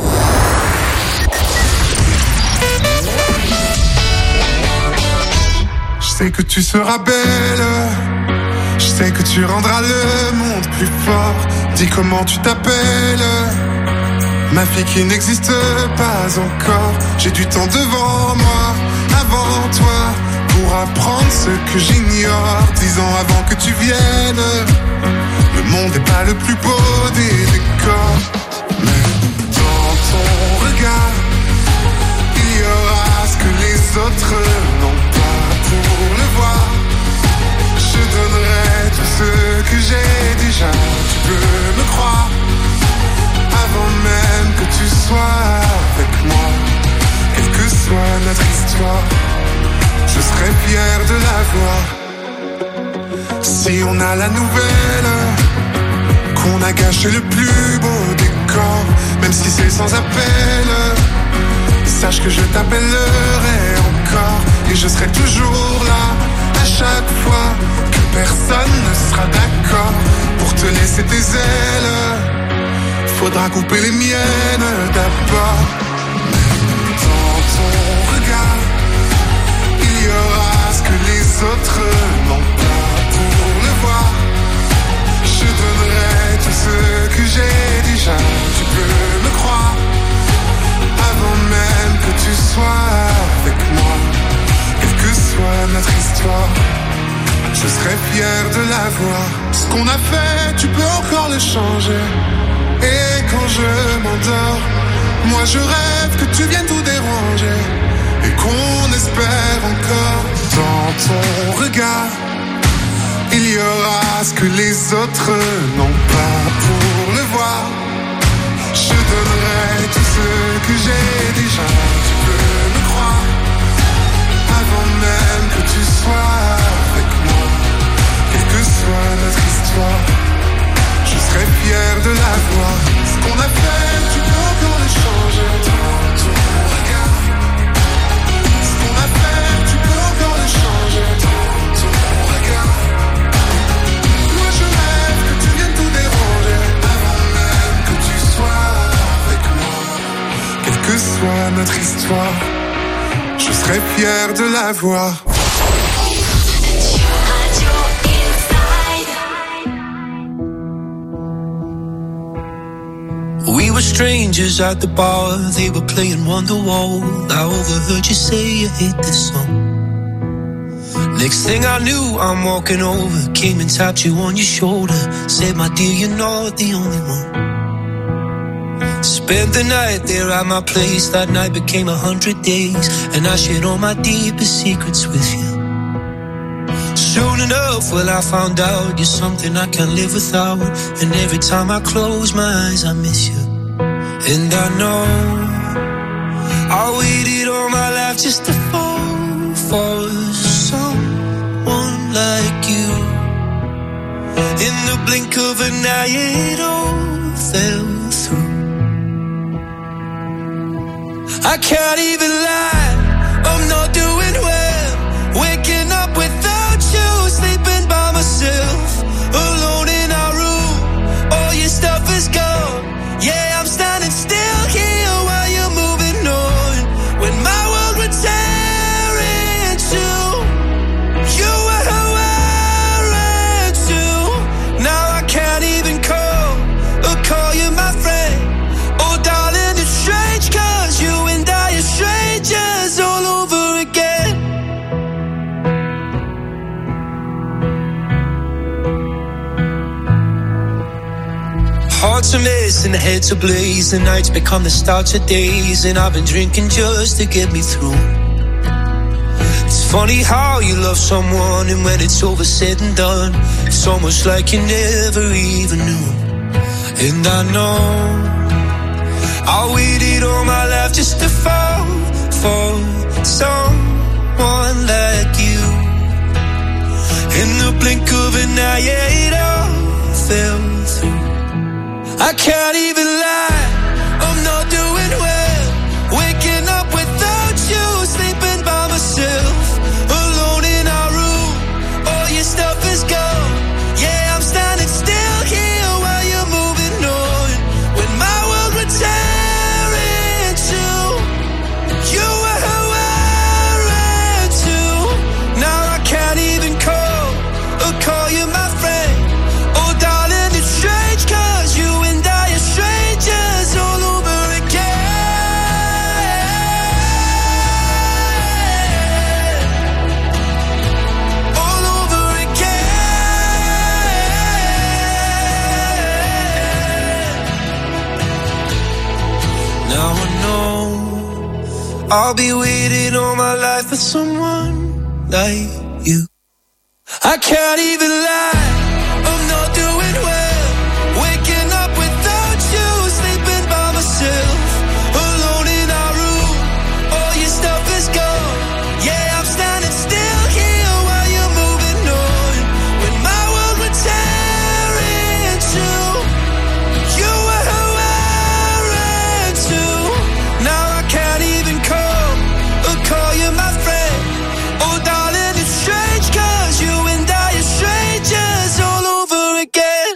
Je sais que tu seras belle, je sais que tu rendras le monde plus fort. Dis comment tu t'appelles, ma fille qui n'existe pas encore. J'ai du temps devant moi, avant toi, pour apprendre ce que j'ignore. Dix ans avant que tu viennes, le monde n'est pas le plus beau des décors. Mais dans ton regard, il y aura ce que les autres n'ont pas. Pour le voir, je donnerai tout ce que j'ai déjà. Tu peux me croire, avant même que tu sois avec moi. Quelle que soit notre histoire, je serai fier de la voir. Si on a la nouvelle qu'on a gâché le plus beau décor, même si c'est sans appel, sache que je t'appellerai encore. Et je serai toujours là, à chaque fois que personne ne sera d'accord. Pour te laisser tes ailes, faudra couper les miennes d'abord. Dans ton regard, il y aura ce que les autres n'ont pas. Pour le voir, je donnerai tout ce que j'ai déjà. Tu peux me croire, avant même que tu sois avec moi. Quelle que soit notre histoire, je serai fier de la voir. Ce qu'on a fait, tu peux encore le changer. Et quand je m'endors, moi je rêve que tu viennes tout déranger. Et qu'on espère encore. Dans ton regard, il y aura ce que les autres n'ont pas. Pour le voir, je donnerai tout ce que j'ai déjà. Tu peux me croire, avant même que tu sois avec moi. Quelle que soit notre histoire, je serai fier de la voir. Ce qu'on a fait, tu peux encore le changer. Dans ton regard, ce qu'on a fait, tu peux encore le changer. Dans ton regard, moi je rêve que tu viennes tout déranger. Avant même que tu sois avec moi. Quelle que soit notre histoire, je serai fier de la voir. We were strangers at the bar, they were playing Wonderwall. I overheard you say you hate this song. Next thing I knew, I'm walking over, came and tapped you on your shoulder. Said, my dear, you're not the only one. Spent the night there at my place, that night became a hundred days. And I shared all my deepest secrets with you. Soon enough, well I found out you're something I can't live without. And every time I close my eyes I miss you. And I know I waited all my life just to fall for someone like you. In the blink of an eye it all fell through. I can't even lie, I'm not doing well. Waking up without you, sleeping by myself, alone in our room, all your stuff is gone. Yeah, I'm standing still here while you're moving on. When my world would tear in two, you were wearing too. Now I can't even call or call you my friend. Oh darling, it's strange, cause you and I are strangers all over again. Hearts are missing, heads are blaze. The nights become the start of days. And I've been drinking just to get me through. It's Funny how you love someone and when it's over said and done, it's almost like you never even knew. And I know I waited all my life just to fall for someone like you. In the blink of an eye, yeah, it all fell through. I can't even lie, I'm not doing well. Waking up without you, sleeping by myself, alone in our room, all your stuff is gone. Yeah, I'm standing still here while you're moving on. When my world would tear in two, you were wearing too. Now I can't even call or call you my friend. Oh darling, it's strange cause you and I are strangers all over again. All over again. Now I know I'll be waiting all my life for someone like you. I can't even lie, I'm not doing well. Waking up without you, sleeping by myself, alone in our room, all your stuff is gone. Yeah, I'm standing still here while you're moving on. When my world would tear in two, you were wearing too. Now I can't even call or call you my friend. Oh darling, it's strange cause you and I are strangers all over again.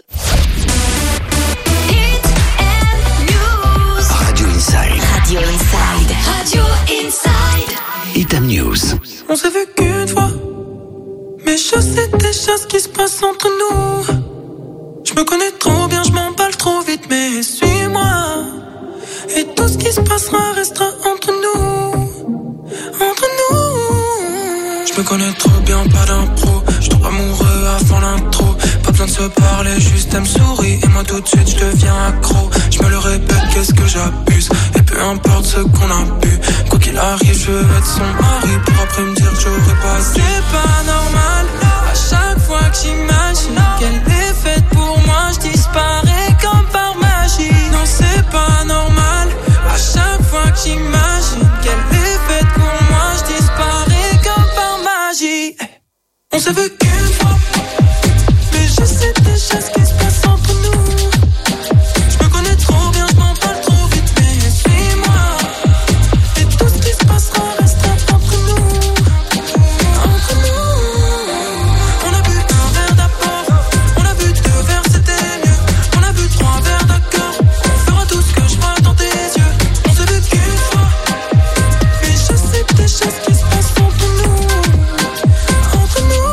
Radio Inside. Radio Inside. Radio Inside. Itam News. On s'est vu qu'une fois, mais je sais déjà ce qui se passe entre nous. Je me connais trop bien, je m'emballe trop vite, mais suis-moi. Et tout ce qui se passera restera entre nous. Entre nous. Je me connais trop bien, pas d'impro. Je tombe amoureux avant l'intro. Pas besoin de se parler, juste elle me sourit. Et moi tout de suite je deviens accro. Je me le répète, qu'est-ce que j'abuse. Et peu importe ce qu'on a bu, quoi qu'il arrive, je veux être son mari. Pour après me dire que j'aurais pas. C'est pas normal. À chaque fois que j'imagine qu'elle est faite pour moi, je disparais comme par magie. Non, c'est pas normal. À chaque fois que j'imagine qu'elle est faite pour moi, je disparais comme par magie. On s'est vu qu'une fois, mais je sais déjà ce qui se passe entre nous. Je me connais trop bien, je m'en parle trop vite, mais suis-moi. Et tout ce qui se passera restera entre nous. Entre nous. On a bu un verre d'abord, on a bu deux verres, c'était mieux. On a bu trois verres, d'accord. On fera tout ce que je vois dans tes yeux. On s'est vu qu'une fois, mais je sais déjà ce qui se passe entre nous. Entre nous.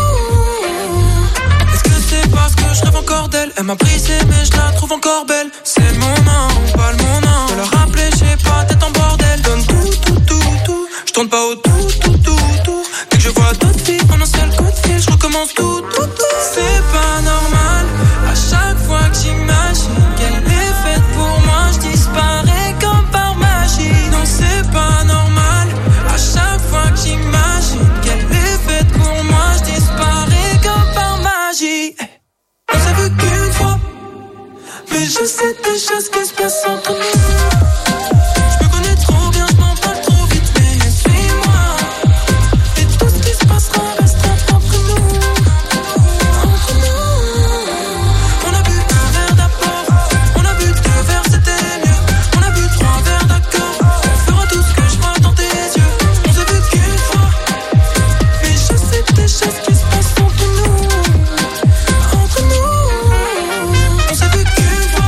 Est-ce que c'est parce que je rêve encore d'elle? Elle m'a brisé mais je la trouve encore belle. C'est le moment, pas le moment de la rappeler, j'ai pas tête en bordel. Donne tout, tout, tout, tout. Je tourne pas au tout, tout, tout, tout. Dès que je vois d'autres filles en un seul coup de fil, je recommence tout, tout, tout. C'est pas normal. À chaque fois que j'imagine qu'elle est faite pour moi, je disparais comme par magie. Non, c'est pas normal. À chaque fois que j'imagine qu'elle est faite pour moi, je disparais comme par magie. On s'est vu qu'une fois, mais je sais déjà ce qui se passe entre nous. Je me connais trop bien, je m'en parle trop vite, mais suis-moi. Et tout ce qui se passera restera entre nous. Entre nous. On a bu un verre d'abord, on a bu deux verres, c'était mieux. On a bu trois verres, d'accord. On fera tout ce que je vois dans tes yeux. On s'est vu qu'une fois, mais je sais déjà ce qui se passe entre nous. Entre nous. On s'est vu qu'une fois.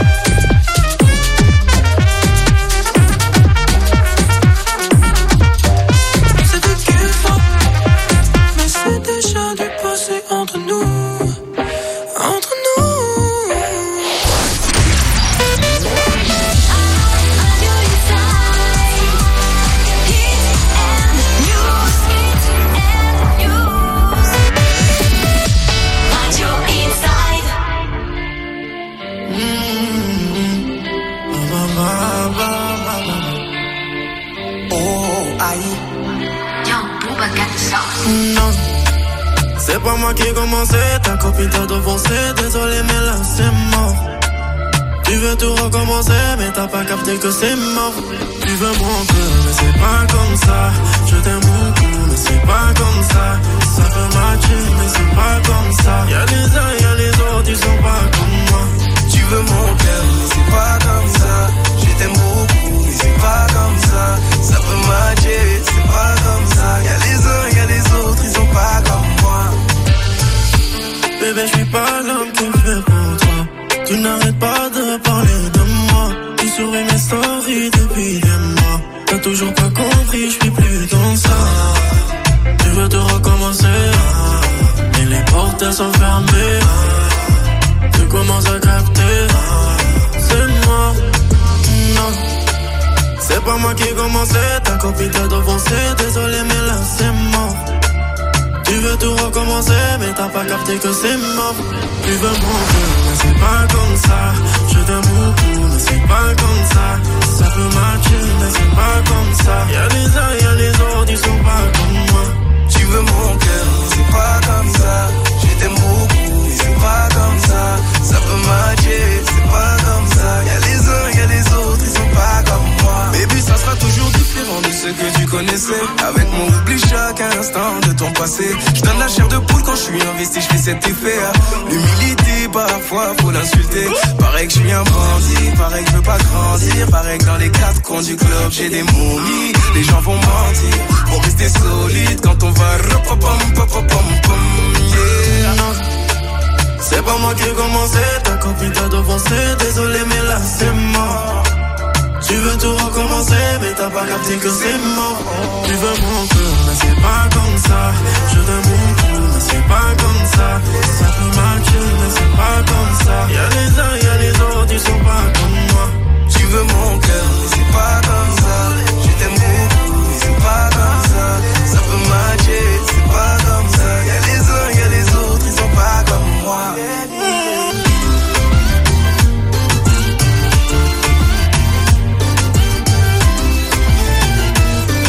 On s'est vu qu'une fois, mais c'est déjà du passé entre nous. Entre nous. Radio Inside. Oh, aïe. Yo, Booba Non, c'est pas moi qui ai commencé, ta copine t'a devancé. Désolé mais là c'est mort. Tu veux tout recommencer mais t'as pas capté que c'est mort. Tu veux mon cœur mais c'est pas comme ça. Je t'aime beaucoup mais c'est pas comme ça. Ça peut matcher mais c'est pas comme ça. Y'a les uns y'a les autres ils sont pas comme moi. Tu veux mon cœur mais c'est pas comme ça. Je t'aime beaucoup mais c'est pas comme ça. Ça peut matcher c'est pas comme ça. Y'a les uns y'a les autres ils sont pas comme moi. Bébé je suis pas l'homme qui fait pour toi. Tu n'arrêtes pas de parler de moi. Tu souris mes stories depuis des mois. T'as toujours pas compris, je suis plus dans ça. Tu veux te recommencer, mais les portes elles sont fermées. Tu commences à capter, c'est moi. Non, c'est pas moi qui ai commencé. Ta copine t'a devancé. Désolé mais là c'est mort. Tu veux tout recommencer, mais t'as pas capté que c'est mort. Tu veux mon cœur, mais c'est pas comme ça. Je t'aime beaucoup, mais c'est pas comme ça. Ça peut matcher, mais c'est pas comme ça. Y'a les uns, y'a les autres, ils sont pas comme moi. Tu veux mon cœur, mais c'est pas comme ça. Je t'aime beaucoup, mais c'est pas comme ça. Ça peut matcher, c'est pas comme ça. Y'a les uns, y'a les autres, ils sont pas comme moi. Baby, ça sera toujours différent de ce que tu connaissais. Avec mon oubli chaque instant de ton passé. Je donne la chair de poule quand je suis investi, je fais cet effet. L'humilité, parfois faut l'insulter. Pareil que je suis un bandit, pareil que je veux pas grandir. Pareil que dans les quatre coins du club, j'ai des momies. Les gens vont mentir, pour rester solide quand on va yeah. C'est pas moi qui ai commencé, ta copine t'a devancé. Désolé mais là c'est mort. Tu veux tout recommencer, mais t'as pas capté que c'est mort. Tu veux mon cœur, mais c'est pas comme ça. Je t'aime beaucoup, mais c'est pas comme ça. Ça peut matcher, mais c'est pas comme ça. Y'a les uns, y'a les autres, ils sont pas comme moi. Tu veux mon cœur, mais c'est pas comme ça. Je t'aime beaucoup.